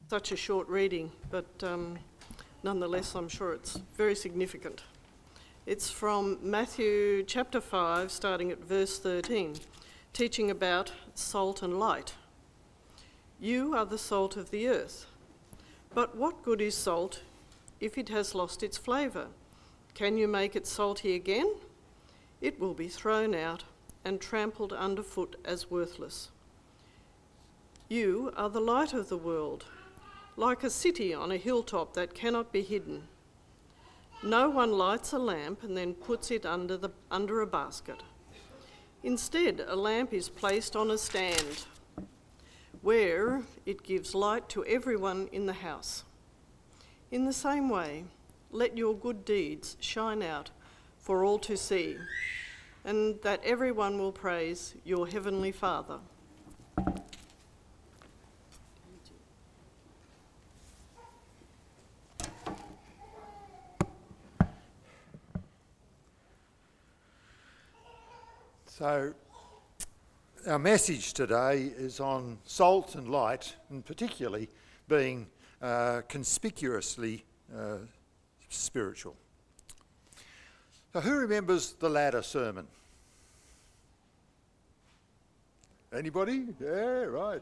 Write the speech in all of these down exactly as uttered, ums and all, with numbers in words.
such a short reading, but um, nonetheless I'm sure it's very significant. It's from Matthew chapter five, starting at verse thirteen, teaching about salt and light. You are the salt of the earth. But what good is salt if it has lost its flavour? Can you make it salty again? It will be thrown out and trampled underfoot as worthless. You are the light of the world, like a city on a hilltop that cannot be hidden. No one lights a lamp and then puts it under the under a basket. Instead, a lamp is placed on a stand, where it gives light to everyone in the house. In the same way, let your good deeds shine out for all to see, and that everyone will praise your heavenly Father. So, our message today is on salt and light, and particularly being uh, conspicuously uh, spiritual. So who remembers the ladder sermon? Anybody? Yeah, right.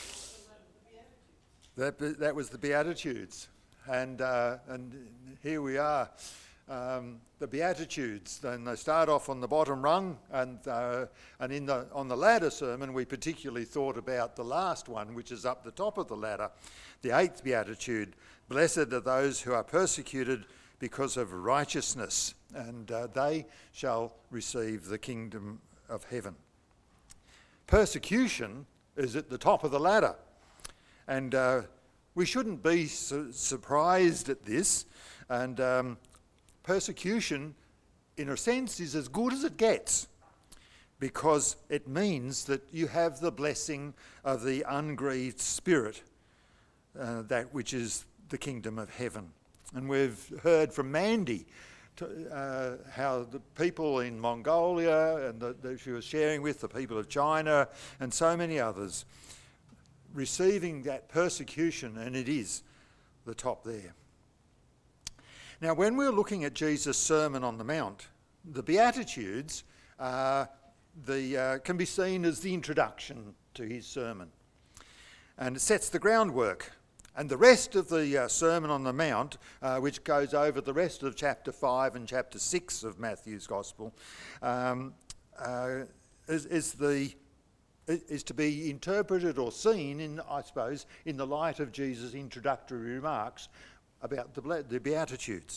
That, that was the Beatitudes. And, uh, and here we are. Um, the Beatitudes, and they start off on the bottom rung, and uh, and in the on the ladder sermon we particularly thought about the last one, which is up the top of the ladder, the eighth Beatitude. Blessed are those who are persecuted because of righteousness, and uh, they shall receive the kingdom of heaven. Persecution is at the top of the ladder, and uh, we shouldn't be su- surprised at this, and um, persecution, in a sense, is as good as it gets, because it means that you have the blessing of the ungrieved spirit, uh, that which is the kingdom of heaven. And we've heard from Mandy to, uh, how the people in Mongolia, and the, that she was sharing with the people of China and so many others, receiving that persecution, and it is the top there. Now, when we're looking at Jesus' Sermon on the Mount, the Beatitudes uh, the, uh, can be seen as the introduction to his sermon. And it sets the groundwork. And the rest of the uh, Sermon on the Mount, uh, which goes over the rest of chapter five and chapter six of Matthew's Gospel, um, uh, is, is, the, is to be interpreted or seen, in, I suppose, in the light of Jesus' introductory remarks about the, the Beatitudes.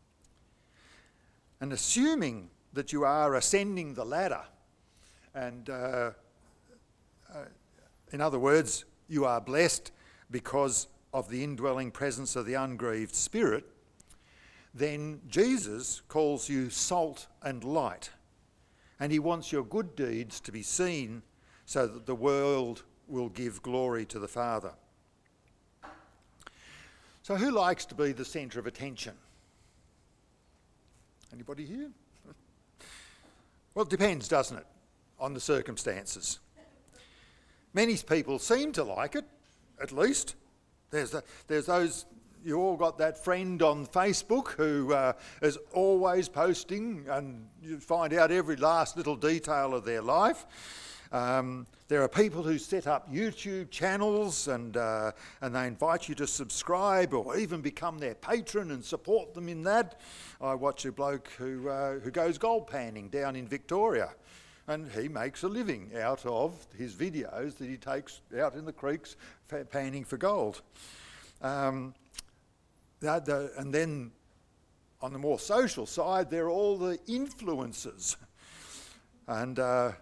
And assuming that you are ascending the ladder, and uh, uh, in other words, you are blessed because of the indwelling presence of the ungrieved spirit, then Jesus calls you salt and light, and he wants your good deeds to be seen so that the world will give glory to the Father. So who likes to be the centre of attention? Anybody here? Well, it depends, doesn't it, on the circumstances. Many people seem to like it, at least. There's, the, there's those, you all got that friend on Facebook who uh, is always posting, and you find out every last little detail of their life. Um, there are people who set up YouTube channels, and uh, and they invite you to subscribe or even become their patron and support them in that. I watch a bloke who uh, who goes gold panning down in Victoria, and he makes a living out of his videos that he takes out in the creeks panning for gold. Um, that, the, and then on the more social side, there are all the influencers, and uh,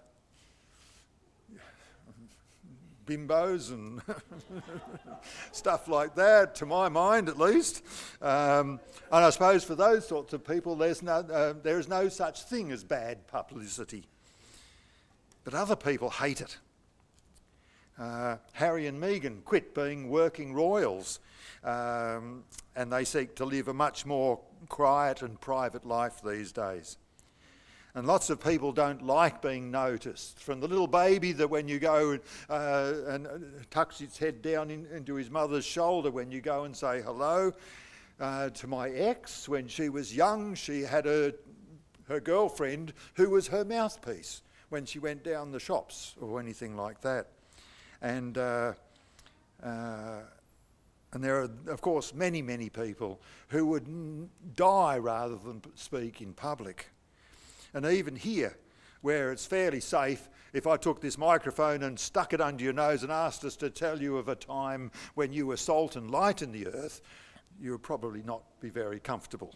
bimbos and stuff like that, to my mind at least. Um, and I suppose for those sorts of people, there's no, uh, there is no such thing as bad publicity. But other people hate it. Uh, Harry and Meghan quit being working royals, um, and they seek to live a much more quiet and private life these days. And lots of people don't like being noticed. From the little baby that when you go uh, and uh, tucks its head down in, into his mother's shoulder when you go and say hello. Uh, to my ex, when she was young, she had a, her girlfriend who was her mouthpiece when she went down the shops or anything like that. And, uh, uh, and there are, of course, many, many people who would n- die rather than speak in public. And even here, where it's fairly safe, if I took this microphone and stuck it under your nose and asked us to tell you of a time when you were salt and light in the earth, you would probably not be very comfortable.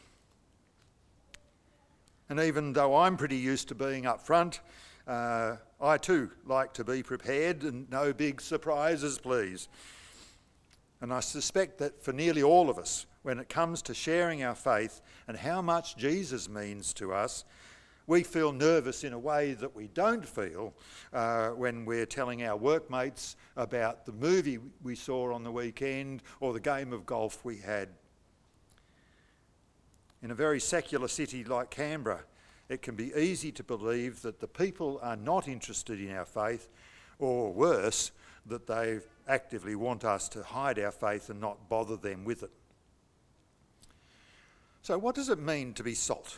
And even though I'm pretty used to being up front, uh, I too like to be prepared and no big surprises, please. And I suspect that for nearly all of us, when it comes to sharing our faith and how much Jesus means to us, we feel nervous in a way that we don't feel uh, when we're telling our workmates about the movie we saw on the weekend or the game of golf we had. In a very secular city like Canberra, it can be easy to believe that the people are not interested in our faith, or worse, that they actively want us to hide our faith and not bother them with it. So what does it mean to be salt?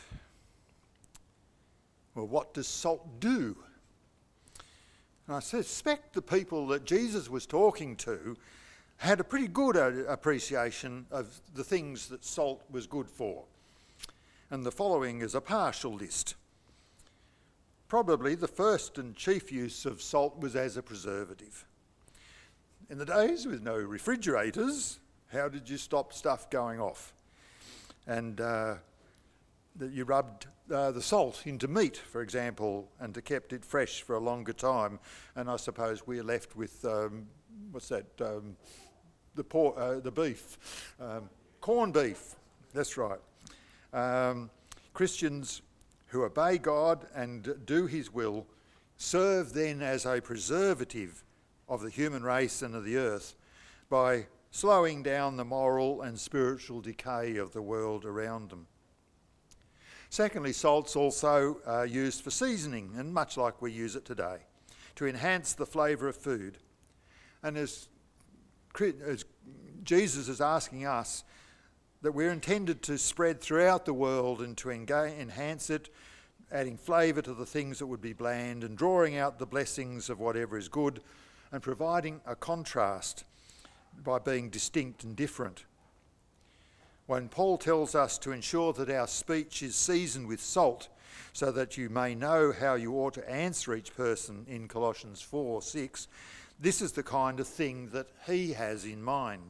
Well, what does salt do? And I suspect the people that Jesus was talking to had a pretty good appreciation of the things that salt was good for. And the following is a partial list. Probably the first and chief use of salt was as a preservative. In the days with no refrigerators, how did you stop stuff going off? And uh, that you rubbed uh, the salt into meat, for example, and to kept it fresh for a longer time. And I suppose we're left with, um, what's that, um, the por- uh, the beef, um, corned beef, that's right. Um, Christians who obey God and do his will serve then as a preservative of the human race and of the earth by slowing down the moral and spiritual decay of the world around them. Secondly, salt's also uh, used for seasoning, and much like we use it today, to enhance the flavour of food. And as, as Jesus is asking us, that we're intended to spread throughout the world and to enga- enhance it, adding flavour to the things that would be bland and drawing out the blessings of whatever is good and providing a contrast by being distinct and different. When Paul tells us to ensure that our speech is seasoned with salt so that you may know how you ought to answer each person in Colossians four six, this is the kind of thing that he has in mind.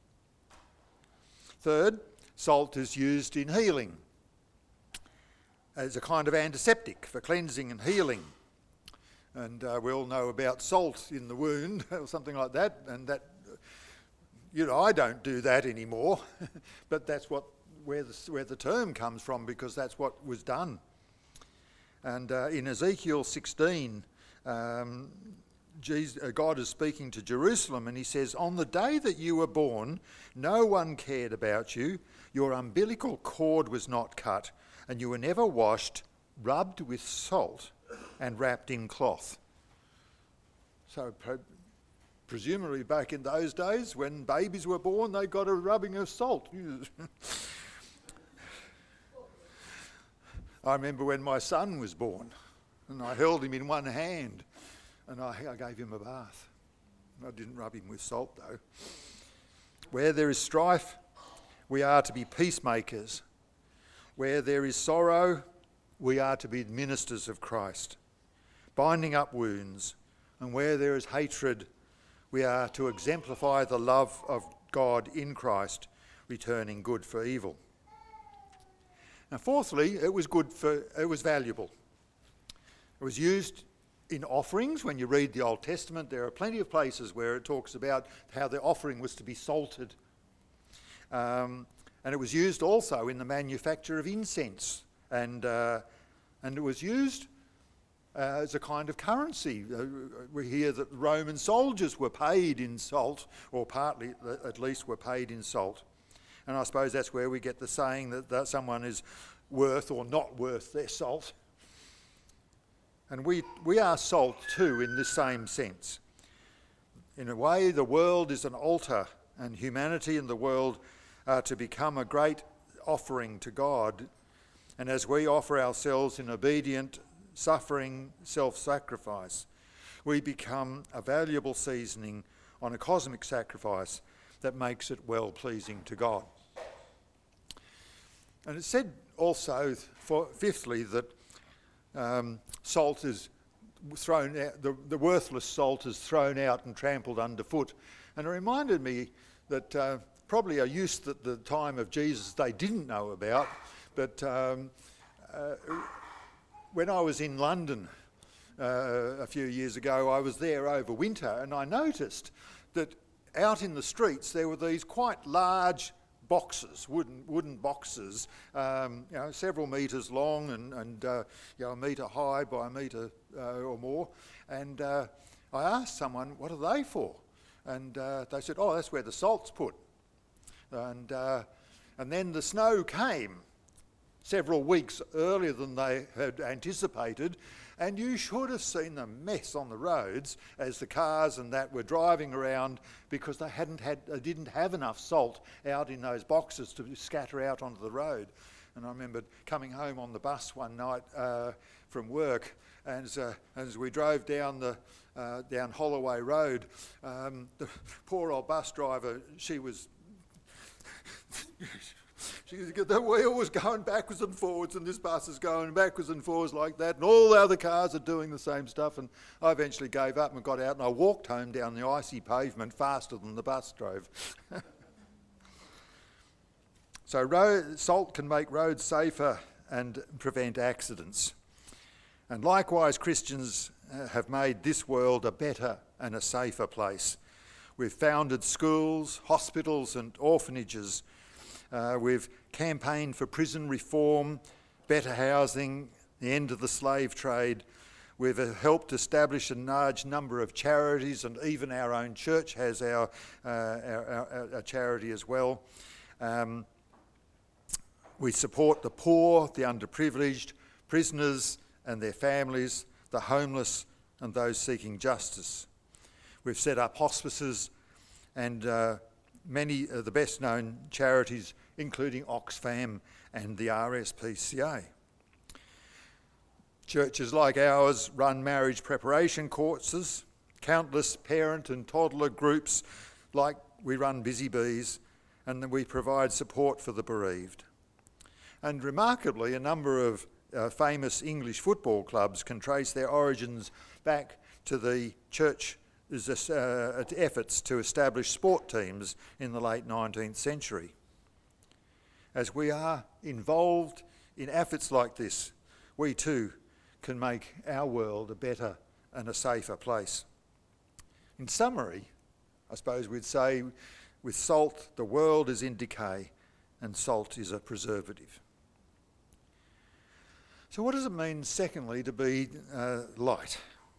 Third, salt is used in healing as a kind of antiseptic for cleansing and healing. And uh, we all know about salt in the wound or something like that, and that, you know, I don't do that anymore, but that's what where the, where the term comes from, because that's what was done. And uh, in Ezekiel sixteen, um, Jesus, uh, God is speaking to Jerusalem, and he says, "On the day that you were born, no one cared about you. Your umbilical cord was not cut, and you were never washed, rubbed with salt, and wrapped in cloth." So pre- presumably back in those days, when babies were born, they got a rubbing of salt. I remember when my son was born, and I held him in one hand, and I, I gave him a bath. I didn't rub him with salt, though. Where there is strife, we are to be peacemakers. Where there is sorrow, we are to be ministers of Christ, binding up wounds. And where there is hatred, we are to exemplify the love of God in Christ, returning good for evil. Now, fourthly, it was good for, it was valuable. It was used in offerings. When you read the Old Testament, there are plenty of places where it talks about how the offering was to be salted. Um, and it was used also in the manufacture of incense, and uh, and it was used uh, as a kind of currency. Uh, we hear that Roman soldiers were paid in salt, or partly at least were paid in salt. And I suppose that's where we get the saying that, that someone is worth or not worth their salt. And we, we are salt too in this same sense. In a way, the world is an altar, and humanity and the world are to become a great offering to God. And as we offer ourselves in obedient, suffering self-sacrifice, we become a valuable seasoning on a cosmic sacrifice that makes it well-pleasing to God. And it's said also, for, fifthly, that um, salt is thrown out, the, the worthless salt is thrown out and trampled underfoot. And it reminded me that uh, probably a use that the time of Jesus they didn't know about, but um, uh, when I was in London uh, a few years ago, I was there over winter, and I noticed that out in the streets there were these quite large boxes, wooden wooden boxes, um, you know, several metres long and, and uh, you know, a metre high by a metre uh, or more. And uh, I asked someone, what are they for? And uh, they said, oh, that's where the salt's put. And uh, and then the snow came several weeks earlier than they had anticipated, and you should have seen the mess on the roads as the cars and that were driving around because they hadn't had, they didn't have enough salt out in those boxes to scatter out onto the road. And I remember coming home on the bus one night uh, from work, and as, uh, as we drove down the uh, down Holloway Road, um, the poor old bus driver, she was. She, the wheel was going backwards and forwards, and this bus is going backwards and forwards like that, and all the other cars are doing the same stuff. And I eventually gave up and got out, and I walked home down the icy pavement faster than the bus drove. So road, salt can make roads safer and prevent accidents. And likewise, Christians uh, have made this world a better and a safer place. We've founded schools, hospitals and orphanages. Uh, we've campaigned for prison reform, better housing, the end of the slave trade. We've uh, helped establish a large number of charities, and even our own church has our, uh, our, our, our charity as well. Um, we support the poor, the underprivileged, prisoners and their families, the homeless and those seeking justice. We've set up hospices and uh, many of the best known charities, including Oxfam and the R S P C A. Churches like ours run marriage preparation courses, countless parent and toddler groups like we run Busy Bees, and then we provide support for the bereaved. And remarkably, a number of uh, famous English football clubs can trace their origins back to the church Uh, efforts to establish sport teams in the late nineteenth century. As we are involved in efforts like this, we too can make our world a better and a safer place. In summary, I suppose we'd say, with salt, the world is in decay and salt is a preservative. So what does it mean, secondly, to be uh, light?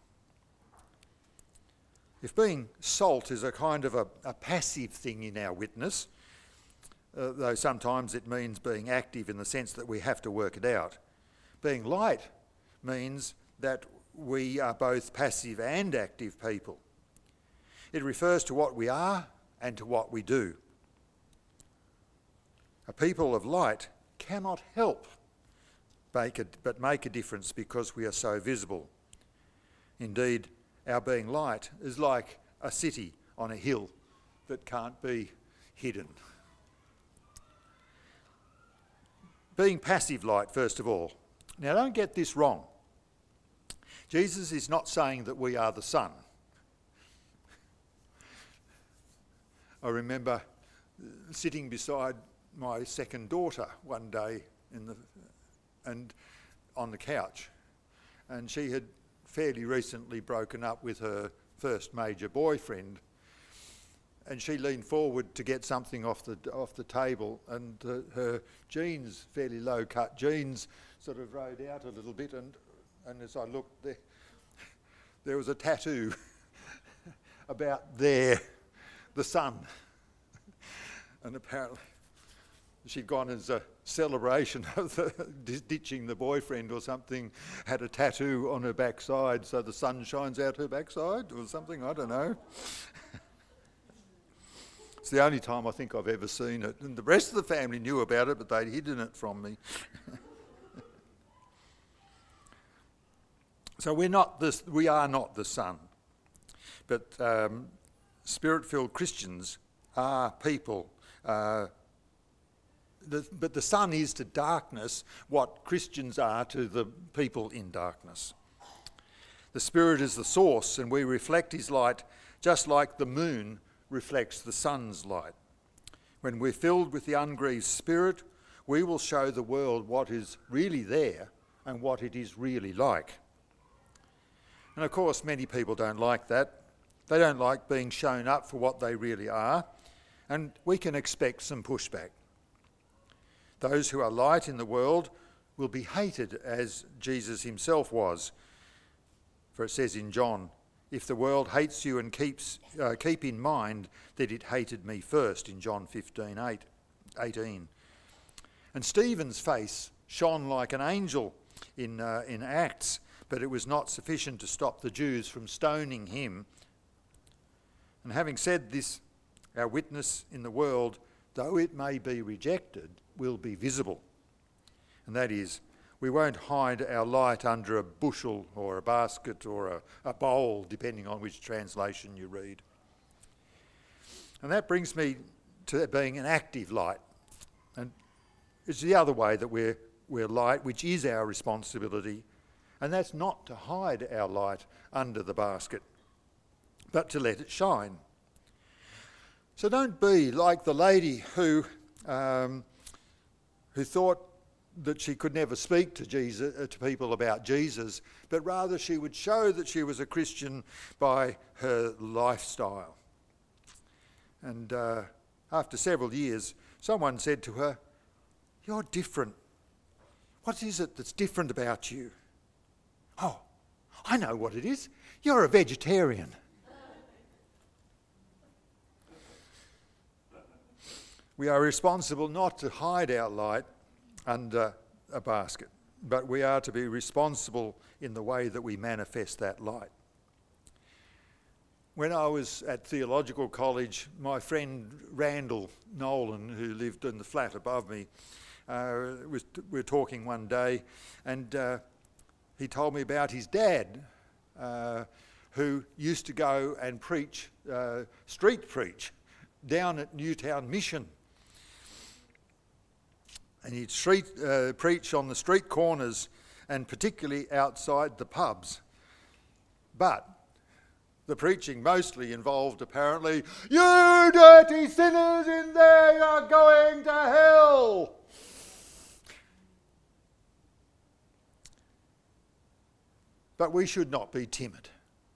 If being salt is a kind of a, a passive thing in our witness, uh, though sometimes it means being active in the sense that we have to work it out, being light means that we are both passive and active people. It refers to what we are and to what we do. A people of light cannot help make a, but make a difference because we are so visible. Indeed, our being light is like a city on a hill that can't be hidden. Being passive light, first of all. Now, don't get this wrong. Jesus is not saying that we are the sun. I remember sitting beside my second daughter one day in the and on the couch, and she had fairly recently broken up with her first major boyfriend, and she leaned forward to get something off the off the table, and uh, her jeans, fairly low-cut jeans, sort of rode out a little bit, and and as I looked there, there was a tattoo about there, the sun, and apparently she'd gone as a celebration of the, ditching the boyfriend or something, had a tattoo on her backside so the sun shines out her backside or something, I don't know. It's the only time I think I've ever seen it. And the rest of the family knew about it, but they'd hidden it from me. So we're not this, we are not the sun, but um, Spirit-filled Christians are people. Uh, the, but the sun is to darkness what Christians are to the people in darkness. The Spirit is the source, and we reflect his light just like the moon reflects the sun's light. When we're filled with the ungrieved Spirit, we will show the world what is really there and what it is really like. And of course, many people don't like that. They don't like being shown up for what they really are, and we can expect some pushback. Those who are light in the world will be hated as Jesus himself was. For it says in John, if the world hates you and keeps uh, keep in mind that it hated me first, in John fifteen, eight, eighteen. And Stephen's face shone like an angel in, uh, in Acts, but it was not sufficient to stop the Jews from stoning him. And having said this, our witness in the world, though it may be rejected, will be visible. And that is, we won't hide our light under a bushel or a basket or a, a bowl, depending on which translation you read. And that brings me to being an active light. And it's the other way that we're, we're light, which is our responsibility. And that's not to hide our light under the basket, but to let it shine. So don't be like the lady who um, who thought that she could never speak to Jesus, uh, to people about Jesus, but rather she would show that she was a Christian by her lifestyle. And uh, after several years, someone said to her, "You're different. What is it that's different about you?" "Oh, I know what it is. You're a vegetarian." We are responsible not to hide our light under a basket, but we are to be responsible in the way that we manifest that light. When I was at theological college, my friend Randall Nolan, who lived in the flat above me, uh, was, we were talking one day, and uh, he told me about his dad, uh, who used to go and preach, uh, street preach, down at Newtown Mission. And he'd street, uh, preach on the street corners and particularly outside the pubs. But the preaching mostly involved apparently, "You dirty sinners in there, you're going to hell." But we should not be timid.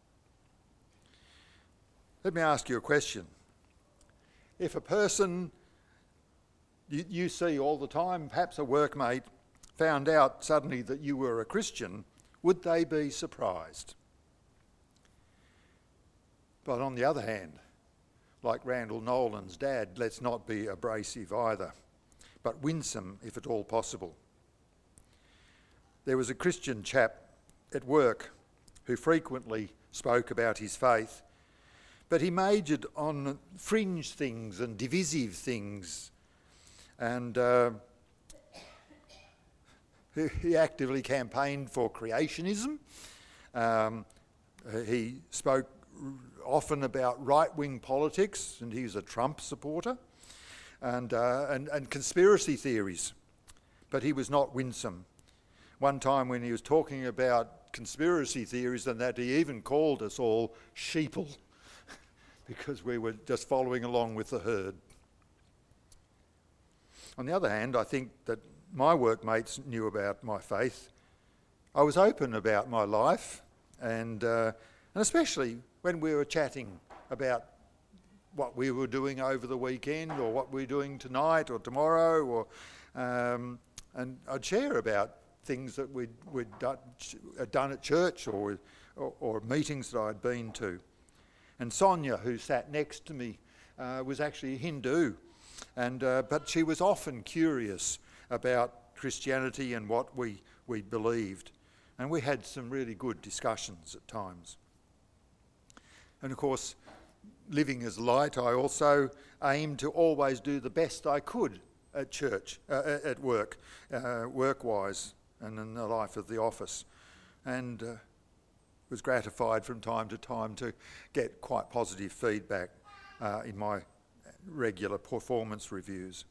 Let me ask you a question. If a person you, you see all the time, perhaps a workmate, found out suddenly that you were a Christian, would they be surprised? But on the other hand, like Randall Nolan's dad, let's not be abrasive either, but winsome if at all possible. There was a Christian chap at work who frequently spoke about his faith, but he majored on fringe things and divisive things, and uh, he, he actively campaigned for creationism. Um, he spoke often about right-wing politics, and he was a Trump supporter, and, uh, and, and conspiracy theories, but he was not winsome. One time when he was talking about conspiracy theories and that, he even called us all sheeple because we were just following along with the herd. On the other hand, I think that my workmates knew about my faith. I was open about my life, and, uh, and especially when we were chatting about what we were doing over the weekend or what we were doing tonight or tomorrow, or um, and I'd share about things that we'd, we'd done, done at church or, or, or meetings that I'd been to. And Sonia, who sat next to me, uh, was actually a Hindu, And, uh, but she was often curious about Christianity and what we, we believed. And we had some really good discussions at times. And of course, living as light, I also aimed to always do the best I could at church, uh, at work, uh, work-wise, and in the life of the office. And uh, was gratified from time to time to get quite positive feedback uh, in my regular performance reviews.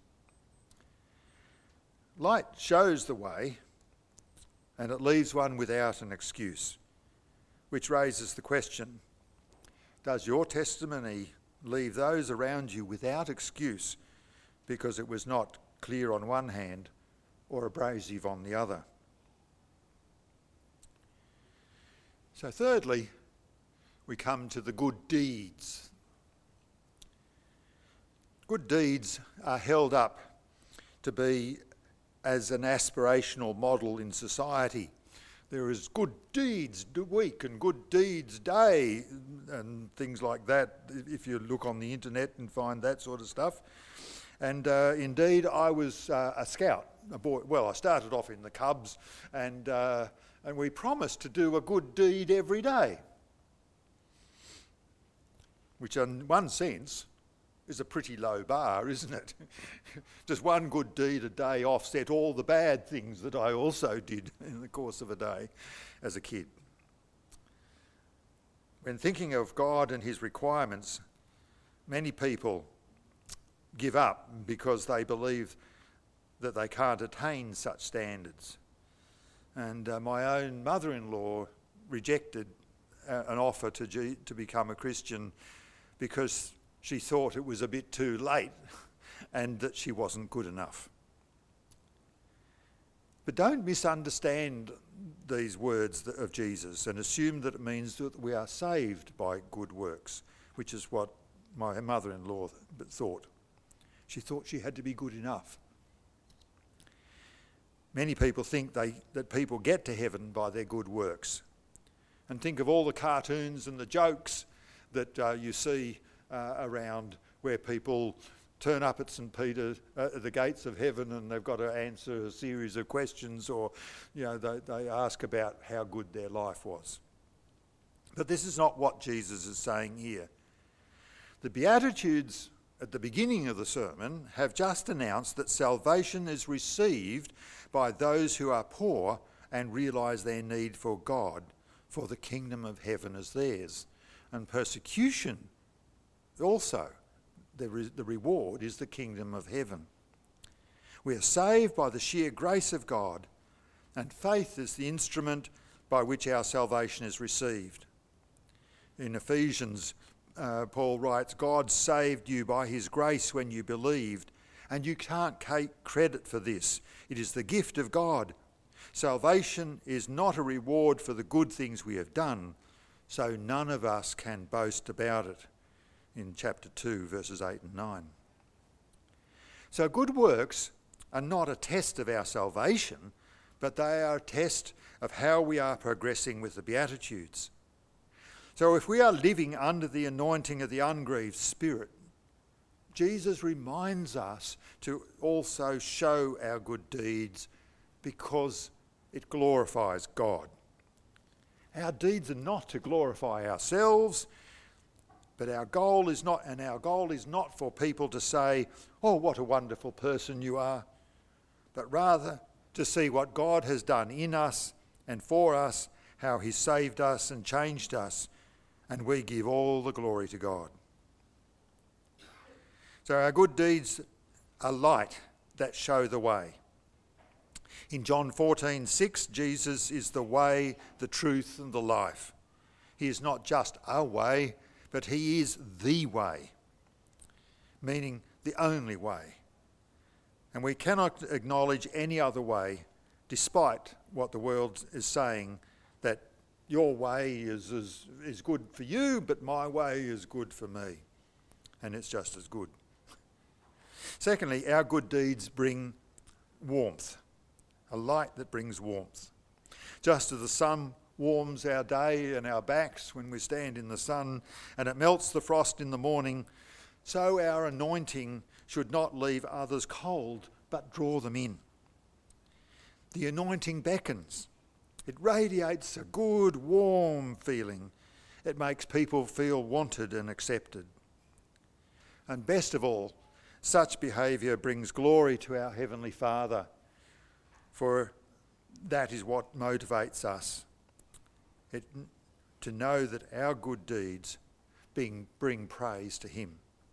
Light shows the way, and it leaves one without an excuse, which raises the question, does your testimony leave those around you without excuse because it was not clear on one hand or abrasive on the other? So thirdly, we come to the good deeds. Good deeds are held up to be as an aspirational model in society. There is good deeds week and good deeds day and things like that, if you look on the internet and find that sort of stuff. And uh, indeed, I was uh, a scout. A boy. Well, I started off in the Cubs, and uh, and we promised to do a good deed every day, which in one sense is a pretty low bar, isn't it? Just one good deed a day offset all the bad things that I also did in the course of a day as a kid. When thinking of God and his requirements, many people give up because they believe that they can't attain such standards. And uh, my own mother-in-law rejected uh, an offer to, G- to become a Christian because she thought it was a bit too late and that she wasn't good enough. But don't misunderstand these words of Jesus and assume that it means that we are saved by good works, which is what my mother-in-law thought. She thought she had to be good enough. Many people think they, that people get to heaven by their good works. And think of all the cartoons and the jokes that uh, you see uh, around where people turn up at St Peter, uh, at the gates of heaven, and they've got to answer a series of questions, or you know they, they ask about how good their life was. But this is not what Jesus is saying here. The Beatitudes at the beginning of the sermon have just announced that salvation is received by those who are poor and realise their need for God, for the kingdom of heaven is theirs. And persecution also, the, re- the reward is the kingdom of heaven. We are saved by the sheer grace of God, and faith is the instrument by which our salvation is received. In Ephesians, uh, Paul writes, God saved you by his grace when you believed, and you can't take credit for this. It is the gift of God. Salvation is not a reward for the good things we have done, so none of us can boast about it, in chapter two, verses eight and nine. So good works are not a test of our salvation, but they are a test of how we are progressing with the Beatitudes. So if we are living under the anointing of the ungrieved Spirit, Jesus reminds us to also show our good deeds because it glorifies God. Our deeds are not to glorify ourselves, but our goal is not, and our goal is not for people to say, oh, what a wonderful person you are, but rather to see what God has done in us and for us, how he saved us and changed us, and we give all the glory to God. So our good deeds are light that show the way. In John fourteen six, Jesus is the way, the truth and the life. He is not just a way, but he is the way, meaning the only way. And we cannot acknowledge any other way, despite what the world is saying, that your way is, is, is good for you, but my way is good for me. And it's just as good. Secondly, our good deeds bring warmth, a light that brings warmth. Just as the sun warms our day and our backs when we stand in the sun, and it melts the frost in the morning, so our anointing should not leave others cold, but draw them in. The anointing beckons. It radiates a good, warm feeling. It makes people feel wanted and accepted. And best of all, such behaviour brings glory to our Heavenly Father, for that is what motivates us, it, to know that our good deeds being, bring praise to Him.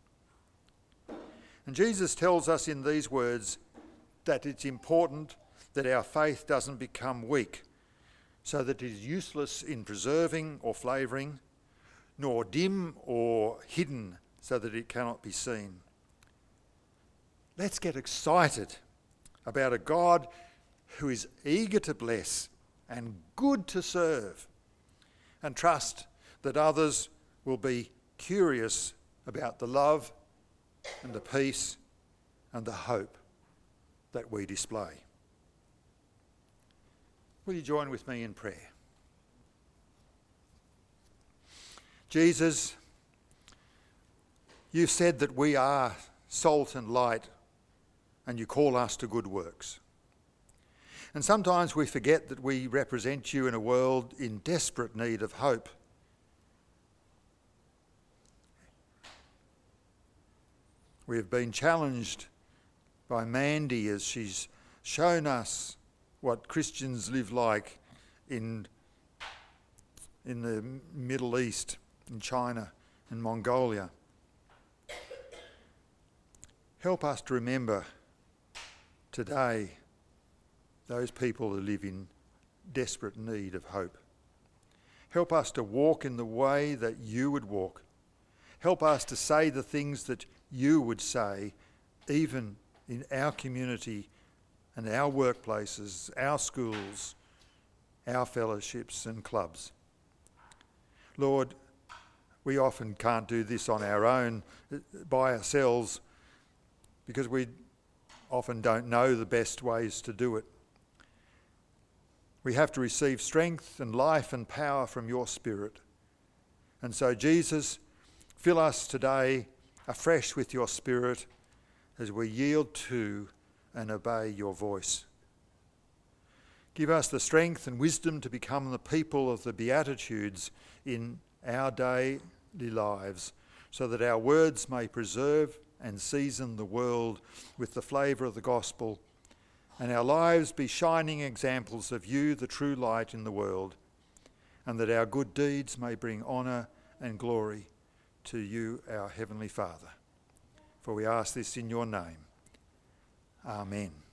And Jesus tells us in these words that it's important that our faith doesn't become weak, so that it is useless in preserving or flavouring, nor dim or hidden so that it cannot be seen. Let's get excited about a God who is eager to bless and good to serve, and trust that others will be curious about the love and the peace and the hope that we display. Will you join with me in prayer? Jesus, you said that we are salt and light, and you call us to good works. And sometimes we forget that we represent you in a world in desperate need of hope. We have been challenged by Mandy as she's shown us what Christians live like in, in the Middle East, in China and Mongolia. Help us to remember today those people who live in desperate need of hope. Help us to walk in the way that you would walk. Help us to say the things that you would say, even in our community and our workplaces, our schools, our fellowships and clubs. Lord, we often can't do this on our own, by ourselves, because we often don't know the best ways to do it. We have to receive strength and life and power from your Spirit. And so, Jesus, fill us today afresh with your Spirit as we yield to and obey your voice. Give us the strength and wisdom to become the people of the Beatitudes in our daily lives, so that our words may preserve and season the world with the flavour of the gospel, and our lives be shining examples of you, the true light in the world, and that our good deeds may bring honour and glory to you, our Heavenly Father. For we ask this in your name. Amen.